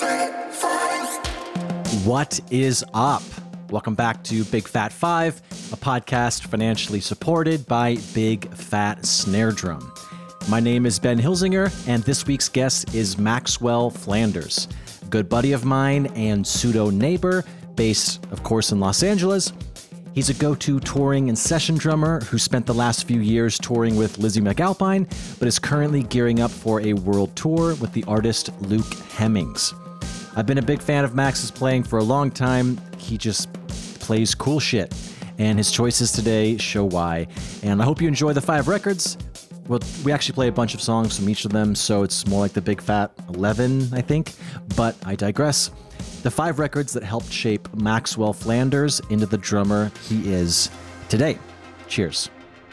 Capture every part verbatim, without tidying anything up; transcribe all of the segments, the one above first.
Fat Five. What is up? Welcome back to Big Fat Five, a podcast financially supported by Big Fat Snare Drum. My name is Ben Hilsinger, and this week's guest is Maxwell Flanders, a good buddy of mine and pseudo neighbor, based, of course, in Los Angeles. He's a go-to touring and session drummer who spent the last few years touring with Lizzie McAlpine, but is currently gearing up for a world tour with the artist Luke Hemmings. I've been a big fan of Max's playing for a long time. He just plays cool shit, and his choices today show why. And I hope you enjoy the five records. Well, we actually play a bunch of songs from each of them, so it's more like the Big Fat eleven, I think, but I digress. The five records that helped shape Maxwell Flanders into the drummer he is today. Cheers.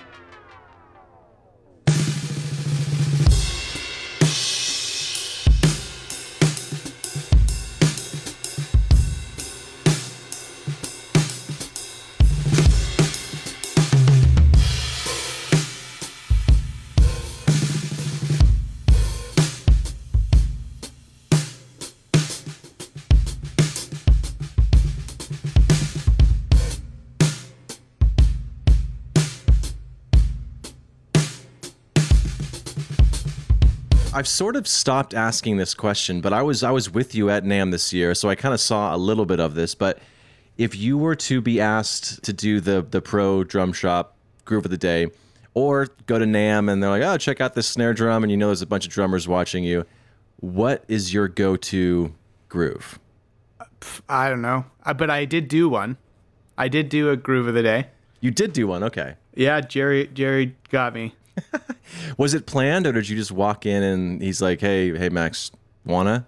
I've sort of stopped asking this question, but I was I was with you at NAMM this year, so I kind of saw a little bit of this. But if you were to be asked to do the the pro drum shop groove of the day, or go to NAMM and they're like, oh, check out this snare drum, and you know there's a bunch of drummers watching you, what is your go-to groove? I don't know, but I did do one. I did do a groove of the day. You did do one, okay. Yeah, Jerry Jerry got me. Was it planned, or did you just walk in and he's like, hey, hey, Max, wanna?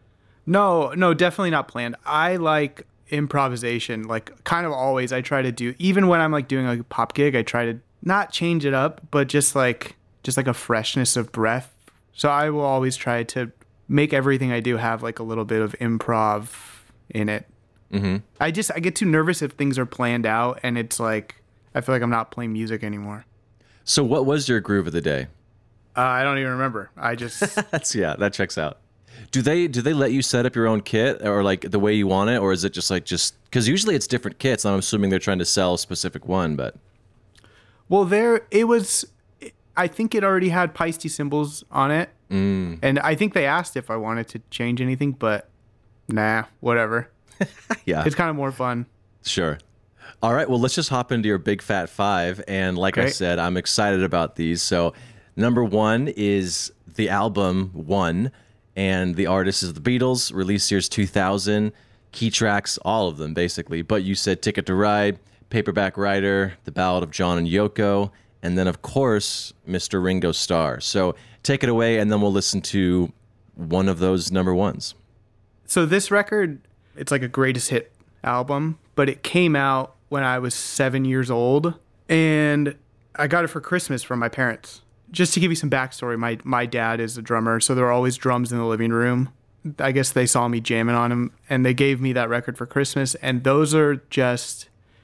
No, no, definitely not planned. I like improvisation, like kind of always I try to do, even when I'm like doing like a pop gig, I try to not change it up, but just like, just like a freshness of breath. So I will always try to make everything I do have like a little bit of improv in it. Mm-hmm. I just, I get too nervous if things are planned out and it's like, I feel like I'm not playing music anymore. So what was your groove of the day? Uh, I don't even remember. I just... That's yeah, that checks out. Do they do they let you set up your own kit, or like the way you want it, or is it just like just because usually it's different kits? I'm assuming they're trying to sell a specific one, but well, there it was. I think it already had Paiste cymbals on it, mm. and I think they asked if I wanted to change anything, but nah, whatever. Yeah, it's kind of more fun. Sure. All right, well, let's just hop into your Big Fat Five. And like Great. I said, I'm excited about these. So number one is the album One, and the artist is the Beatles, release year's two thousand, key tracks, all of them, basically. But you said Ticket to Ride, Paperback Writer, The Ballad of John and Yoko, and then, of course, Mister Ringo Starr. So take it away, and then we'll listen to one of those number ones. So this record, it's like a greatest hit album, but it came out when I was seven years old, and I got it for Christmas from my parents. Just to give you some backstory, my my dad is a drummer, so there are always drums in the living room. I guess they saw me jamming on them, and they gave me that record for Christmas, and those are just,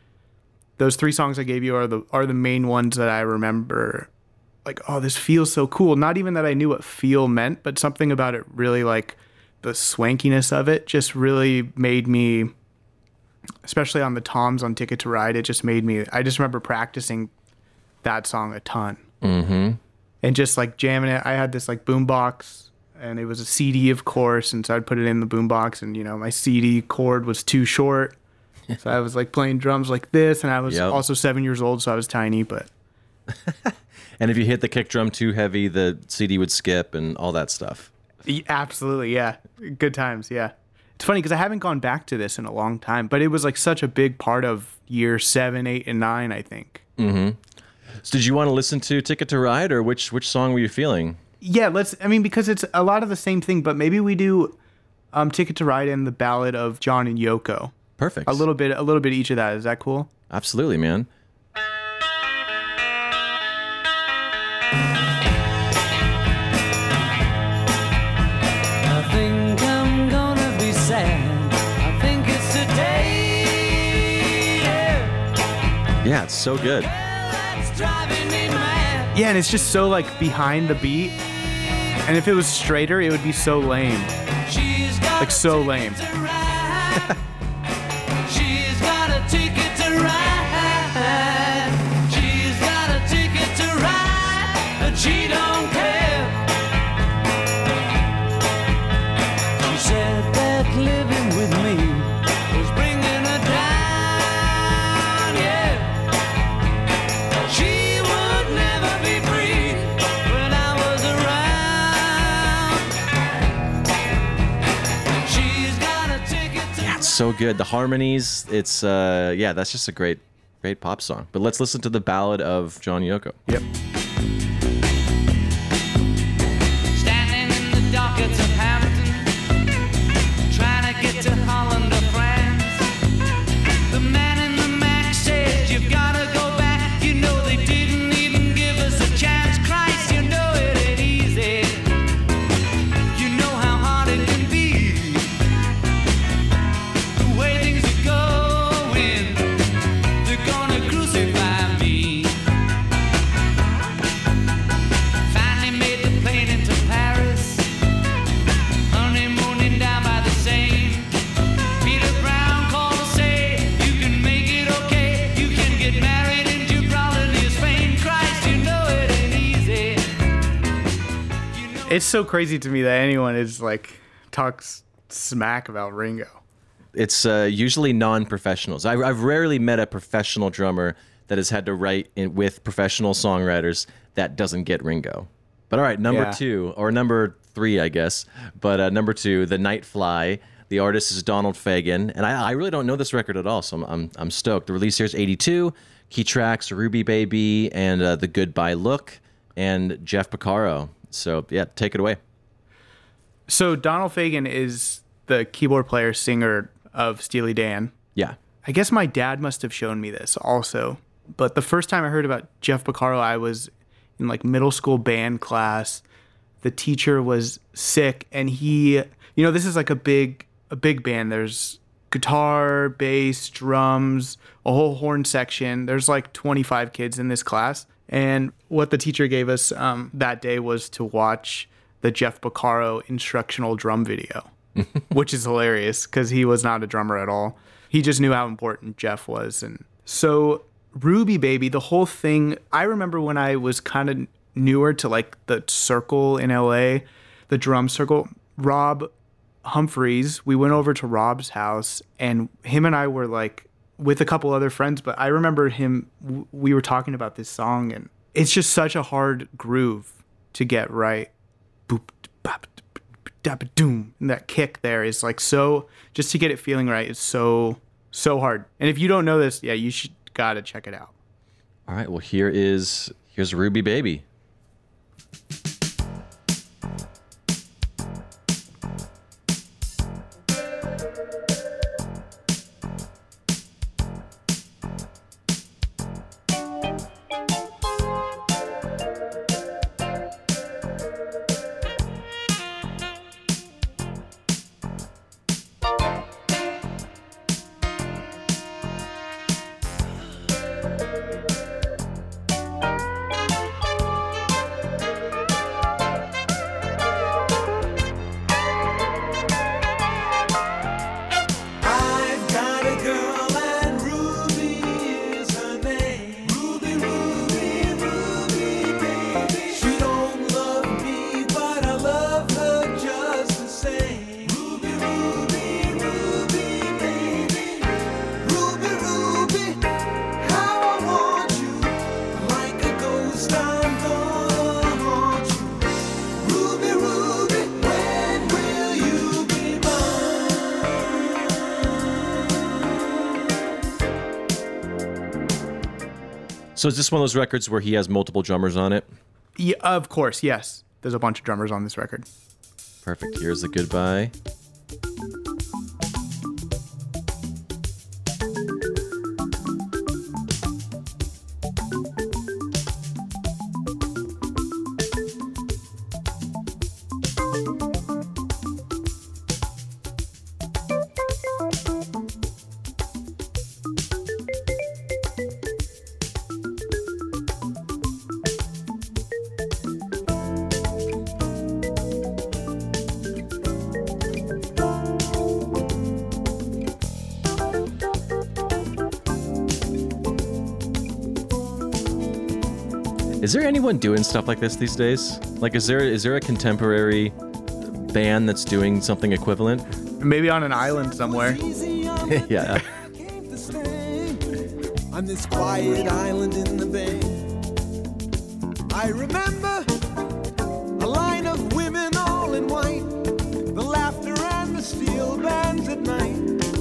those three songs I gave you are the are the main ones that I remember. Like, oh, this feels so cool. Not even that I knew what feel meant, but something about it really, like, the swankiness of it just really made me... Especially on the toms on Ticket to Ride, it just made me... I just remember practicing that song a ton. Mm-hmm. And just, like, jamming it. I had this, like, boombox, and it was a C D, of course, and so I'd put it in the boombox, and, you know, my C D cord was too short. So I was, like, playing drums like this, and I was yep. also seven years old, so I was tiny, but... And if you hit the kick drum too heavy, the C D would skip and all that stuff. Absolutely, yeah. Good times, yeah. It's funny because I haven't gone back to this in a long time, but it was like such a big part of year seven, eight, and nine, I think. Mm-hmm. So did you want to listen to Ticket to Ride, or which which song were you feeling? Yeah, let's, I mean, because it's a lot of the same thing, but maybe we do um, Ticket to Ride and the Ballad of John and Yoko. Perfect. A little bit, a little bit each of that. Is that cool? Absolutely, man. Yeah, it's so good. Yeah, and it's just so, like, behind the beat. And if it was straighter, it would be so lame. She's got Like, so lame. She's got a ticket to ride. She's got a ticket to ride, and she don't care. She said that living with me was bringing her down, yeah. She would never be free when I was around. She's got a ticket to Yeah, it's so good. The harmonies, it's, uh, yeah, that's just a great, great pop song. But let's listen to the ballad of John Yoko. Yep. Standing in the dockets of Hampton, trying to get to Holland or France. The man in the Mac said, you've got to go back. You know they didn't even give us a chance. Christ, you know it ain't easy. You know how hard it can be. The way things are going, they're gonna crucify me. Finally made the plane into Paris, honeymooning down by the Seine. Peter Brown called to say, you can make it okay. You can get married in Gibraltar near Spain. Christ, you know it ain't easy. You know It's so crazy to me that anyone is like talks smack about Ringo. It's uh, usually non-professionals. I, I've rarely met a professional drummer that has had to write in, with professional songwriters that doesn't get Ringo. But all right, number Yeah. two, or number three, I guess. But uh, number two, The Night Fly. The artist is Donald Fagen, and I, I really don't know this record at all, so I'm I'm, I'm stoked. The release here is eighty-two. Key tracks: Ruby Baby and uh, The Goodbye Look, and Jeff Porcaro. So yeah, take it away. So Donald Fagen is the keyboard player, singer of Steely Dan. Yeah. I guess my dad must have shown me this also. But the first time I heard about Jeff Porcaro, I was in like middle school band class. The teacher was sick, and he, you know, this is like a big, a big band. There's guitar, bass, drums, a whole horn section. There's like twenty-five kids in this class. And what the teacher gave us um, that day was to watch the Jeff Porcaro instructional drum video, which is hilarious because he was not a drummer at all. He just knew how important Jeff was. And so Ruby Baby, the whole thing, I remember when I was kind of newer to like the circle in L A, the drum circle, Rob Humphreys, we went over to Rob's house, and him and I were like with a couple other friends, but I remember him, w- we were talking about this song, and it's just such a hard groove to get right. Boop, bop, dap, doom. And that kick there is like so, just to get it feeling right, it's so, so hard. And if you don't know this, yeah, you should gotta check it out. All right. Well, here is here's Ruby Baby. I've got a girl and Ruby is her name. Ruby, Ruby, Ruby, baby. She don't love me, but I love her just the same. Ruby, Ruby, Ruby, baby. Ruby, Ruby, how I want you. Like a ghost, I'm gonna haunt you. Ruby, Ruby, when will you be mine? So is this one of those records where he has multiple drummers on it? Yeah, of course, yes. There's a bunch of drummers on this record. Perfect. Here's the Goodbye. Is there anyone doing stuff like this these days? Like, is there is there a contemporary band that's doing something equivalent? Maybe on an island somewhere. Yeah. On this quiet island in the bay, I remember a line of women all in white, the laughter and the steel bands at night.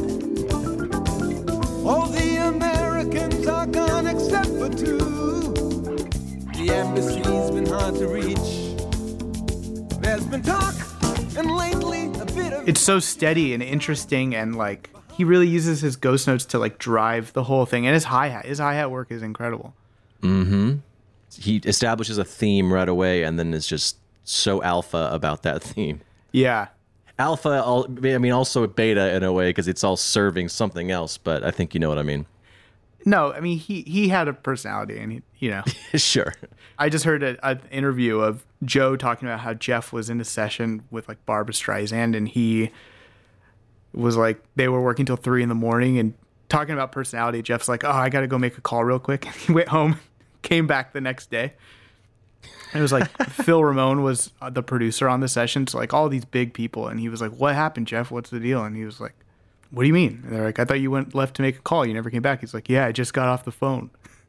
All the Americans are gone except for two. The embassy's been hard to reach. There's been talk, and lately a bit of... It's so steady and interesting, and like he really uses his ghost notes to like drive the whole thing. And his hi-hat, his hi-hat work is incredible. Mm-hmm. He establishes a theme right away and then is just so alpha about that theme. Yeah. Alpha, I mean, also beta in a way because it's all serving something else, but I think you know what I mean. No, I mean, he, he had a personality, and he, you know. Sure. I just heard an interview of Joe talking about how Jeff was in a session with like Barbra Streisand, and he was like, they were working till three in the morning and talking about personality. Jeff's like, oh, I got to go make a call real quick. And he went home, came back the next day. And it was like Phil Ramone was the producer on the session. So like all these big people. And he was like, what happened, Jeff? What's the deal? And he was like, what do you mean? And they're like, I thought you went left to make a call. You never came back. He's like, yeah, I just got off the phone.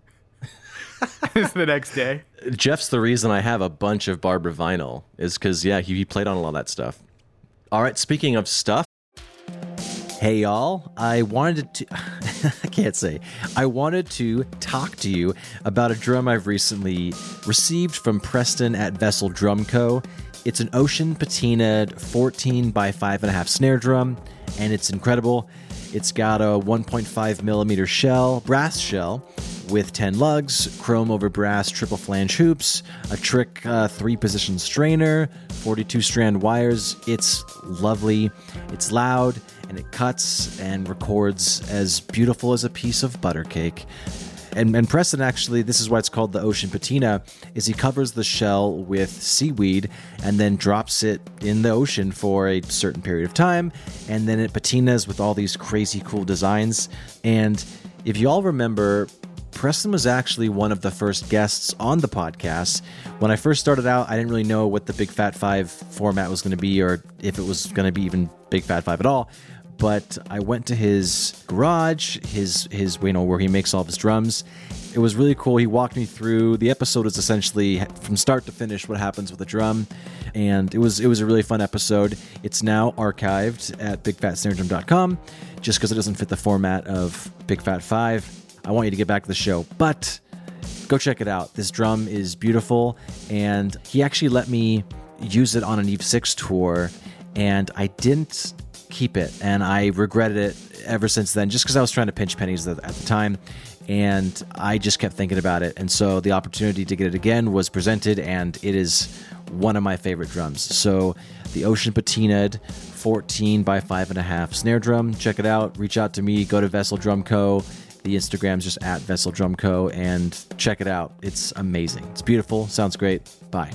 It's the next day. Jeff's the reason I have a bunch of Barbara vinyl is because, yeah, he, he played on a lot of that stuff. All right, speaking of stuff. Hey, y'all. I wanted to... I can't say. I wanted to talk to you about a drum I've recently received from Preston at Vessel Drum Co. It's an Ocean patinaed fourteen by five and a half snare drum, and it's incredible. It's got a one point five millimeter shell, brass shell, with ten lugs, chrome over brass triple flange hoops, a trick uh, three-position strainer, forty-two strand wires. It's lovely, it's loud, and it cuts and records as beautiful as a piece of butter cake. And, and Preston, actually, this is why it's called the Ocean Patina, is he covers the shell with seaweed and then drops it in the ocean for a certain period of time, and then it patinas with all these crazy cool designs. And if you all remember, Preston was actually one of the first guests on the podcast. When I first started out, I didn't really know what the Big Fat Five format was going to be, or if it was going to be even Big Fat Five at all. But I went to his garage, his his you know where he makes all of his drums. It was really cool. He walked me through. The episode is essentially from start to finish what happens with a drum, and it was it was a really fun episode. It's now archived at big fat snare drum dot com, just because it doesn't fit the format of Big Fat Five. I want you to get back to the show, but go check it out. This drum is beautiful, and he actually let me use it on an Eve six tour, and I didn't keep it, and I regretted it ever since then, just because I was trying to pinch pennies at the time, and I just kept thinking about it. And so the opportunity to get it again was presented, and it is one of my favorite drums. So the Ocean Patinaed fourteen by five and a half snare drum, check it out. Reach out to me, go to Vessel Drum Co. The Instagram's just at Vessel Drum Co. and check it out. It's amazing. It's beautiful. Sounds great. Bye.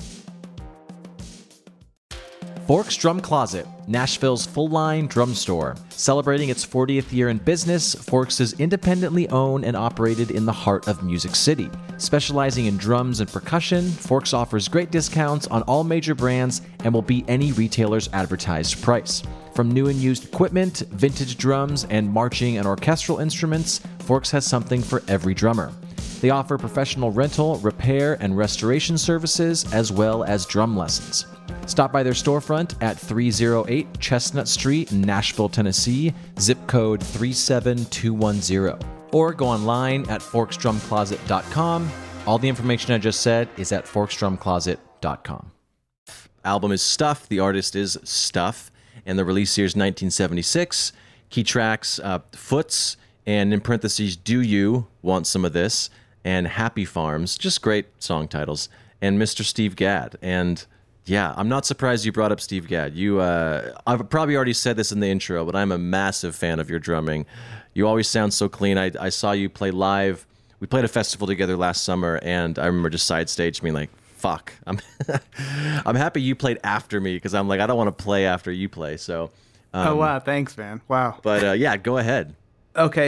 Forks Drum Closet, Nashville's full-line drum store. Celebrating its fortieth year in business, Forks is independently owned and operated in the heart of Music City. Specializing in drums and percussion, Forks offers great discounts on all major brands and will beat any retailer's advertised price. From new and used equipment, vintage drums, and marching and orchestral instruments, Forks has something for every drummer. They offer professional rental, repair, and restoration services, as well as drum lessons. Stop by their storefront at three oh eight Chestnut Street, Nashville, Tennessee, zip code three seven two one zero. Or go online at forks drum closet dot com. All the information I just said is at forks drum closet dot com. Album is Stuff. The artist is Stuff. And the release year is nineteen seventy-six. Key tracks, uh, Foots, and in parentheses, Do You Want Some of This? And Happy Farms. Just great song titles. And Mister Steve Gadd. And yeah, I'm not surprised you brought up Steve Gadd. You, uh, I've probably already said this in the intro, but I'm a massive fan of your drumming. You always sound so clean. I, I saw you play live. We played a festival together last summer, and I remember just side stage being like, fuck. I'm I'm happy you played after me, because I'm like, I don't want to play after you play. So. Um, oh, wow. Thanks, man. Wow. But uh, yeah, go ahead. Okay.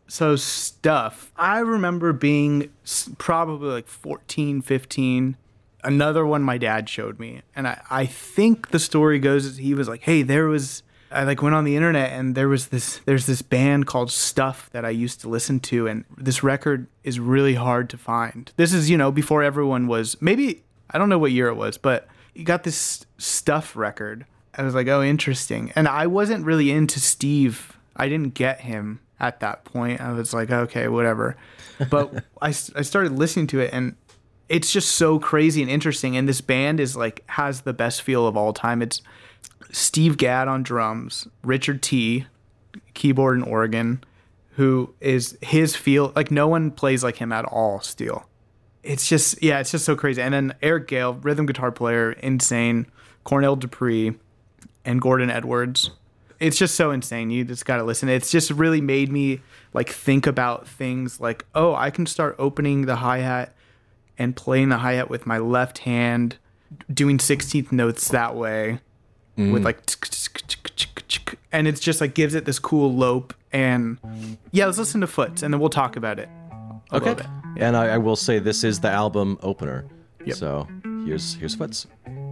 So Stuff, I remember being s- probably like fourteen, fifteen. Another one my dad showed me. And I, I think the story goes is he was like, hey, there was, I like went on the internet and there was this, there's this band called Stuff that I used to listen to. And this record is really hard to find. This is, you know, before everyone was, maybe, I don't know what year it was, but you got this Stuff record. I was like, oh, interesting. And I wasn't really into Steve. I didn't get him at that point. I was like, okay, whatever. But I, I started listening to it and it's just so crazy and interesting. And this band is like, has the best feel of all time. It's Steve Gadd on drums, Richard T, keyboard and organ, who is his feel, like no one plays like him at all still. It's just, yeah, it's just so crazy. And then Eric Gale, rhythm guitar player, insane. Cornell Dupree and Gordon Edwards. It's just so insane. You just got to listen. It's just really made me like think about things like, oh, I can start opening the hi-hat and playing the hi-hat with my left hand, doing sixteenth notes that way mm. with like, and it's just like gives it this cool lope. And yeah, let's listen to Foots and then we'll talk about it. Okay. And I, I will say this is the album opener. Yep. So here's here's Foots.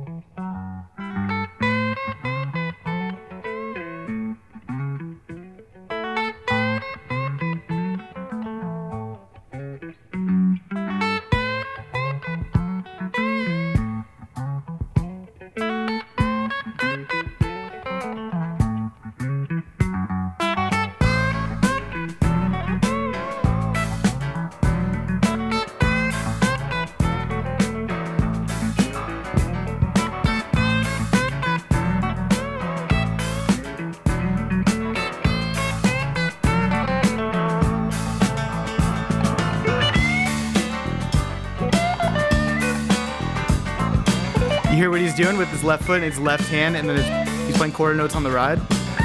You hear what he's doing with his left foot and his left hand, and then his, he's playing quarter notes on the ride.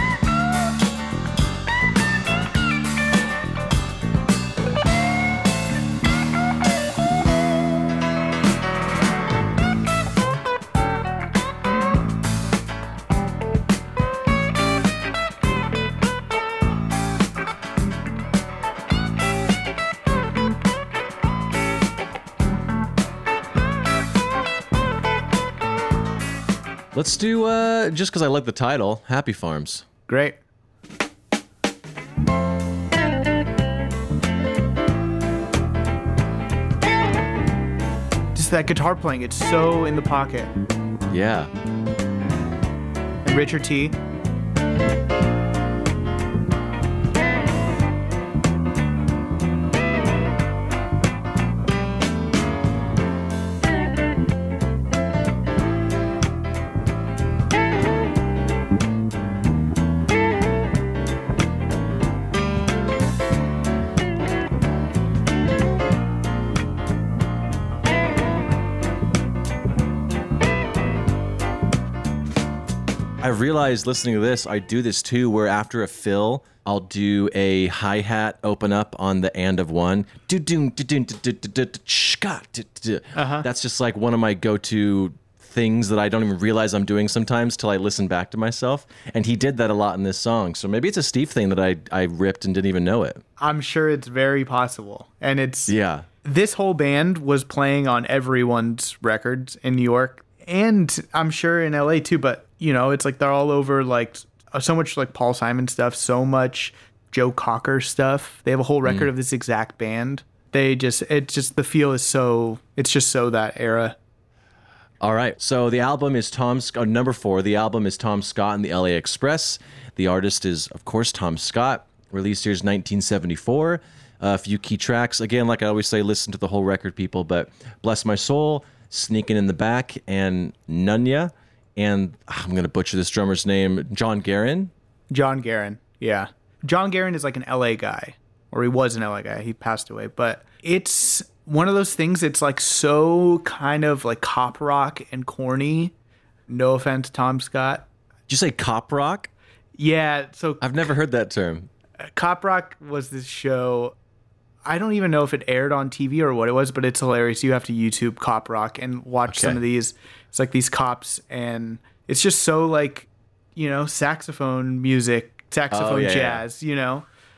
Let's do, uh, just because I like the title, Happy Farms. Great. Just that guitar playing, it's so in the pocket. Yeah. And Richard T. I realized listening to this, I do this too, where after a fill, I'll do a hi-hat open up on the and of one. Uh-huh. That's just like one of my go-to things that I don't even realize I'm doing sometimes till I listen back to myself. And he did that a lot in this song. So maybe it's a Steve thing that I, I ripped and didn't even know it. I'm sure it's very possible. And it's... Yeah. This whole band was playing on everyone's records in New York. And I'm sure in L A too, but you know, it's like they're all over like so much like Paul Simon stuff, so much Joe Cocker stuff. They have a whole record mm. of this exact band. They just, it's just, the feel is so, it's just so that era. All right. So the album is Tom Scott, number four. The album is Tom Scott and the L A Express. The artist is, of course, Tom Scott. Released here is nineteen seventy-four. Uh, a few key tracks. Again, like I always say, listen to the whole record, people, but Bless My Soul, Sneaking in the Back, and Nunya. And I'm going to butcher this drummer's name, John Guerin. John Guerin, yeah. John Guerin is like an L A guy, or he was an L A guy. He passed away. But it's one of those things, it's like so kind of like cop rock and corny. No offense, Tom Scott. Did you say cop rock? Yeah. So I've never heard that term. Cop Rock was this show. I don't even know if it aired on T V or what it was, but it's hilarious. You have to YouTube Cop Rock and watch Okay. some of these. It's like these cops, and it's just so like, you know, saxophone music, saxophone Oh, yeah, jazz, you know?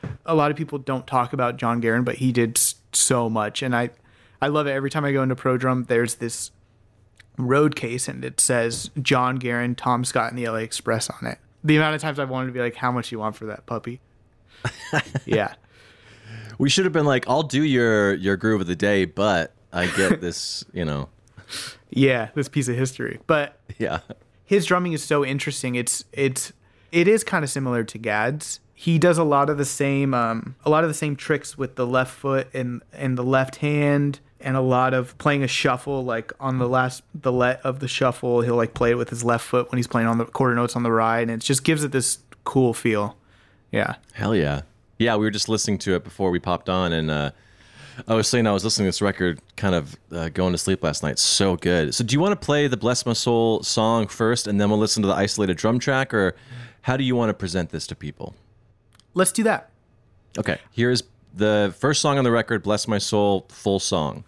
A lot of people don't talk about John Guerin, but he did s- so much. And I, I love it. Every time I go into Pro Drum, there's this road case and it says John Guerin, Tom Scott, and the L A Express on it. The amount of times I've wanted to be like, how much you want for that puppy? Yeah. We should have been like, I'll do your your groove of the day, but I get this, you know. Yeah, this piece of history. But Yeah. his drumming is so interesting. It's it's it is kind of similar to Gad's. He does a lot of the same um, a lot of the same tricks with the left foot and and the left hand, and a lot of playing a shuffle. Like on the last the let of the shuffle, he'll like play it with his left foot when he's playing on the quarter notes on the ride, and it just gives it this cool feel. Yeah. Hell yeah. Yeah, we were just listening to it before we popped on, and uh, I was saying I was listening to this record kind of uh, going to sleep last night. So good. So do you want to play the Bless My Soul song first, and then we'll listen to the isolated drum track, or how do you want to present this to people? Let's do that. Okay, here's the first song on the record, Bless My Soul, full song.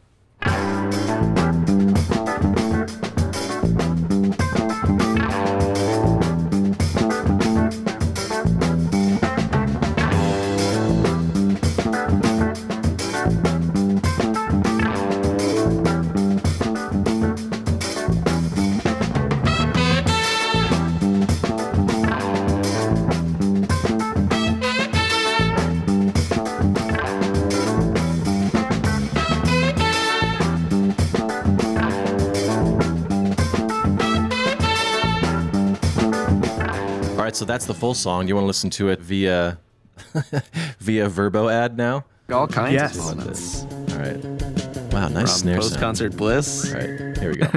All right, so that's the full song. You want to listen to it via via Verbo ad now? All kinds Yes. of moments. All right. Wow, nice From snare sound. post-concert bliss. All right, here we go.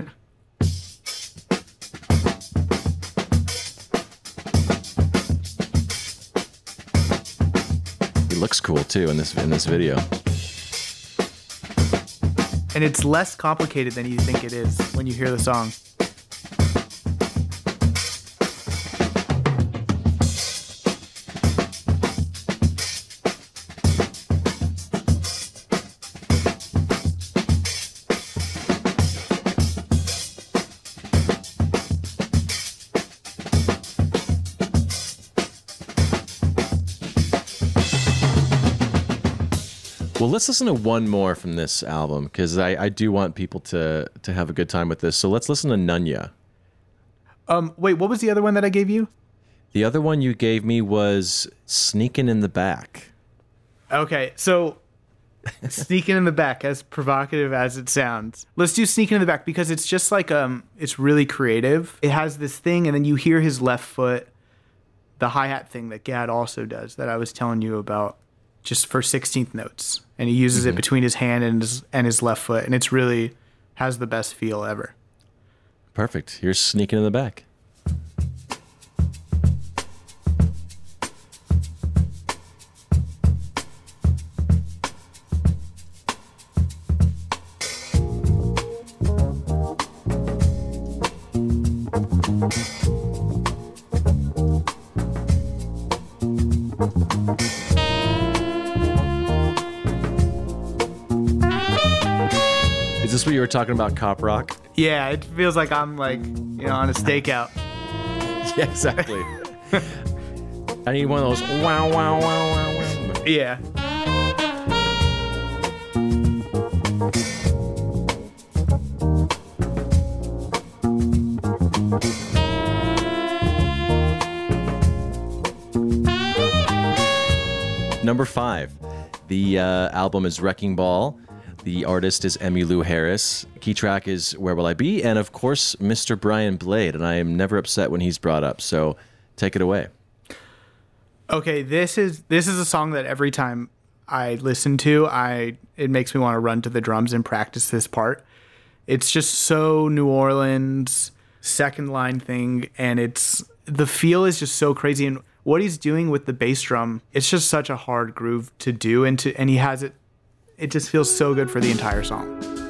He looks cool too in this in this video. And it's less complicated than you think it is when you hear the song. Well, let's listen to one more from this album because I, I do want people to to have a good time with this. So let's listen to Nunya. Um, wait, what was the other one that I gave you? The other one you gave me was Sneaking in the Back. Okay, so Sneaking in the Back, as provocative as it sounds. Let's do Sneaking in the Back because it's just like um it's really creative. It has this thing and then you hear his left foot, the hi-hat thing that Gad also does that I was telling you about just for sixteenth notes. And he uses Mm-hmm. it between his hand and his and his left foot and it's really has the best feel ever. Perfect. Here's Sneaking in the Back. Is this what you were talking about, Cop Rock? Yeah, it feels like I'm like, you know, on a stakeout. Yeah, exactly. I need one of those wow, wow, wow, wow, wow. Yeah. Number five, the uh, album is Wrecking Ball. The artist is Emmylou Harris. Key track is Where Will I Be? And of course, Mister Brian Blade. And I am never upset when he's brought up. So take it away. Okay, this is this is a song that every time I listen to, I it makes me want to run to the drums and practice this part. It's just so New Orleans second line thing, and it's the feel is just so crazy. And what he's doing with the bass drum, it's just such a hard groove to do, and to and he has it. It just feels so good for the entire song.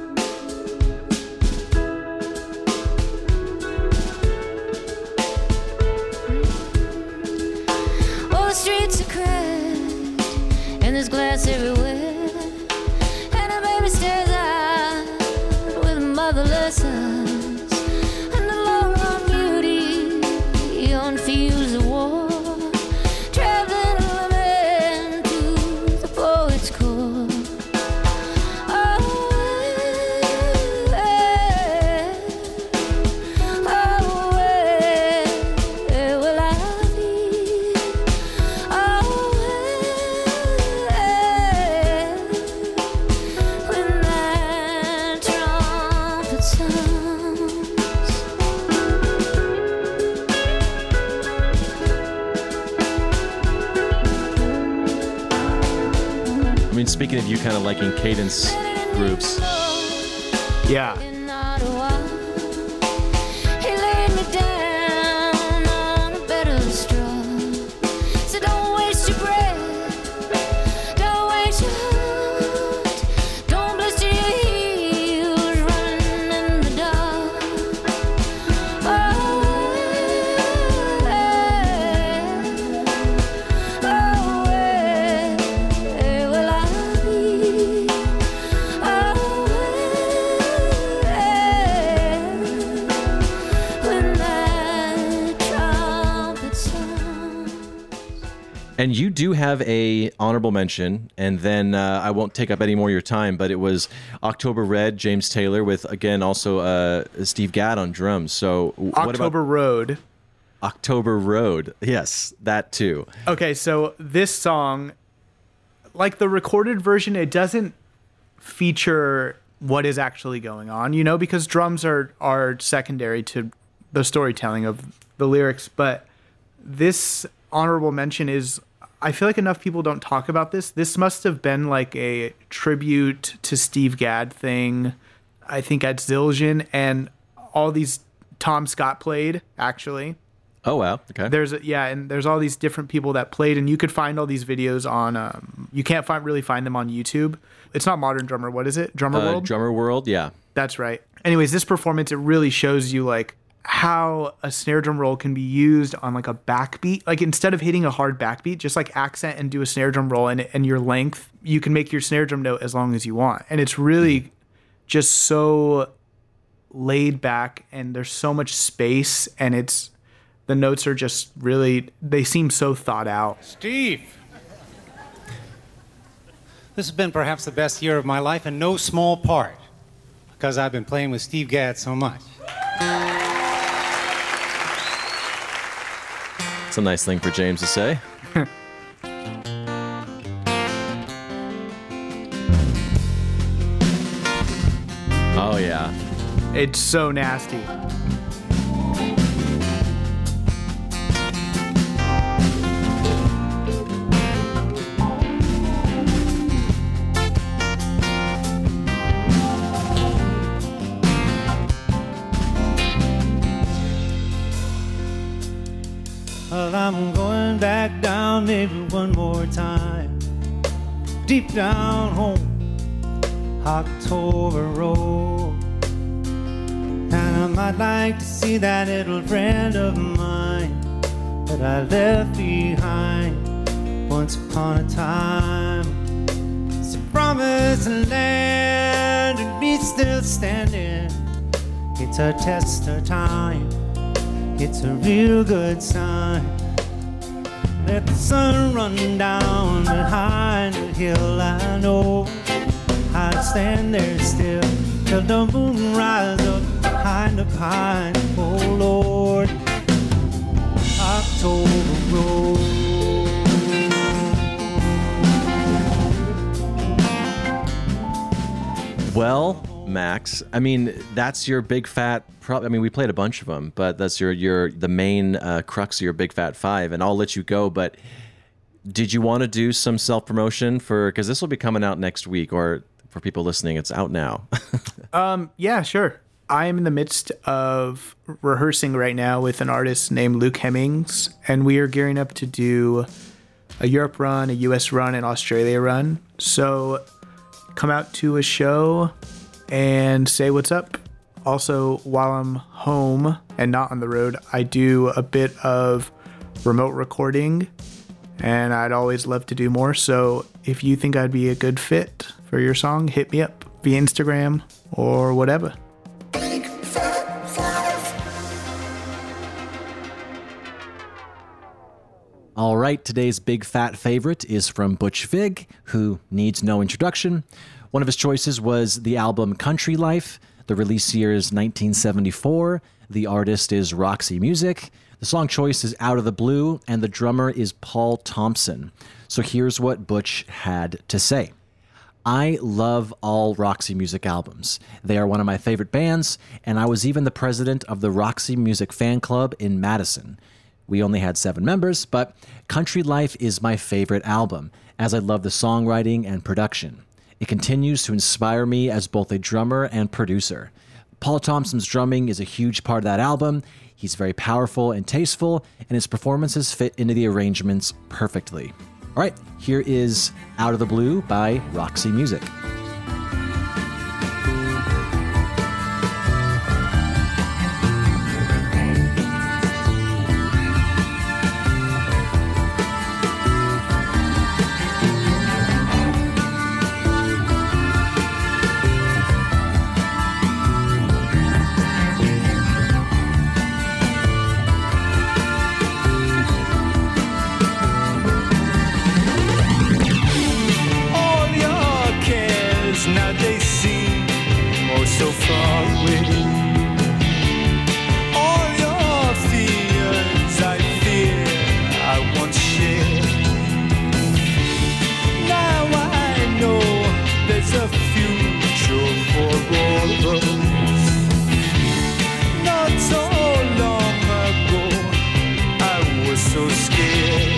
All the streets are cracked, and there's glass everywhere. And a baby stares out with motherless eyes. And the long, long beauty on fields of war, traveling a man to mean, speaking of you kind of liking cadence groups, Yeah. In Ottawa, he laid me down on a bed of straw. So don't waste your breath, don't waste your heart, don't blister your heels running in the dark. Oh, where, oh, where, where will I be? Oh, when that trumpet sounds. and you do have a honorable mention, and then uh, I won't take up any more of your time, but it was October Red, James Taylor, with, again, also uh, Steve Gadd on drums. So w- what October about Road. October Road? Yes, that too. Okay, so this song, like the recorded version, it doesn't feature what is actually going on, you know, because drums are are secondary to the storytelling of the lyrics. But this honorable mention is, I feel like enough people don't talk about this. This must have been like a tribute to Steve Gadd thing. I think at Zildjian, and all these Tom Scott played, actually. Oh, wow. Okay. There's a, yeah, and there's all these different people that played, and you could find all these videos on. Um, you can't find really find them on YouTube. It's not Modern Drummer. What is it? Drummer Uh, World. Drummer World, yeah. That's right. Anyways, this performance, it really shows you like how a snare drum roll can be used on like a backbeat. Like instead of hitting a hard backbeat, just like accent and do a snare drum roll, and and your length, you can make your snare drum note as long as you want, and it's really just so laid back, and there's so much space, and it's the notes are just really, they seem so thought out. Steve! This has been perhaps the best year of my life, in no small part because I've been playing with Steve Gadd so much. It's a nice thing for James to say. Oh, yeah. It's so nasty. Well, I'm going back down maybe one more time. Deep down home, October Road. And I might like to see that little friend of mine that I left behind once upon a time. It's a promised land and be still standing. It's a test of time. It's a real good sign. Let the sun run down behind the hill. I know I'd stand there still till the moon rises up behind the pine. Oh Lord, October Road. Well, Max, I mean, that's your big fat. Pro- I mean, we played a bunch of them, but that's your your the main uh, crux of your big fat five. And I'll let you go. But did you want to do some self promotion for? Because this will be coming out next week, or for people listening, it's out now. Um, yeah, sure. I am in the midst of rehearsing right now with an artist named Luke Hemmings, and we are gearing up to do a Europe run, a U S run, and Australia run. So come out to a show and say what's up. Also, while I'm home and not on the road, I do a bit of remote recording, and I'd always love to do more. So if you think I'd be a good fit for your song, hit me up via Instagram or whatever. All right, today's big fat favorite is from Butch Vig, who needs no introduction. One of his choices was the album Country Life. The release year is nineteen seventy-four. The artist is Roxy Music. The song choice is Out of the Blue, and the drummer is Paul Thompson. So here's what Butch had to say. I love all Roxy Music albums. They are one of my favorite bands, and I was even the president of the Roxy Music fan club in Madison. We only had seven members, but Country Life is my favorite album, as I love the songwriting and production. It continues to inspire me as both a drummer and producer. Paul Thompson's drumming is a huge part of that album. He's very powerful and tasteful, and his performances fit into the arrangements perfectly. All right, here is Out of the Blue by Roxy Music. All your cares now they seem oh so far away. All your fears I fear I once shared. Now I know there's a future for all of us. Not so long ago I was so scared.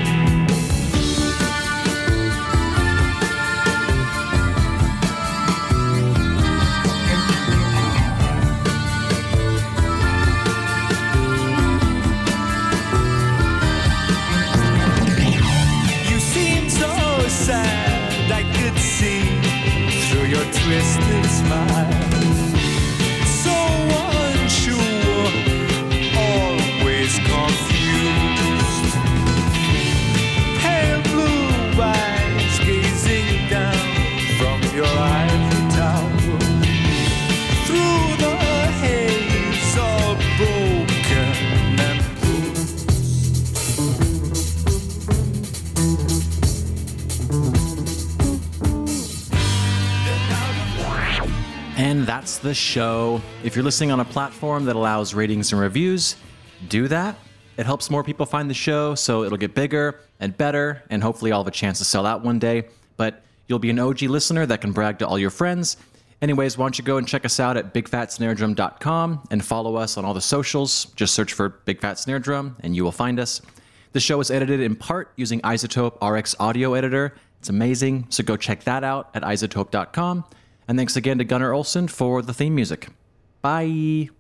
You seem so sad, I could see through your twisted smile. So unsure, always confused. Pale blue eyes gazing down from your ivory tower. Through the haze, all broken and bruised. And that's the show. If you're listening on a platform that allows ratings and reviews, do that. It helps more people find the show, so it'll get bigger and better, and hopefully I'll have a chance to sell out one day. But you'll be an O G listener that can brag to all your friends. Anyways, why don't you go and check us out at big fat snare drum dot com and follow us on all the socials. Just search for Big Fat Snare Drum and you will find us. The show is edited in part using iZotope R X Audio Editor. It's amazing, so go check that out at izotope dot com. And thanks again to Gunnar Olsen for the theme music. Bye.